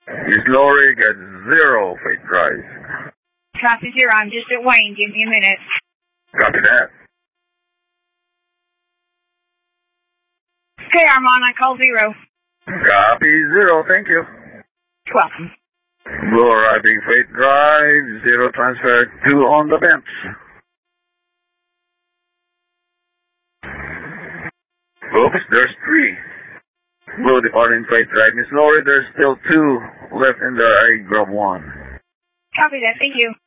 Miss Lori got 0 freight drive. Copy 0. I'm just at Wayne. Give me a minute. Copy that. Okay, Armand, I call 0. Copy 0, thank you. Welcome. Blue arriving freight drive, 0 transfer, 2 on the bench. Oops, there's 3. Blue departing freight drive. Miss Lori, there's still 2 left in there. I grab 1. Copy that, thank you.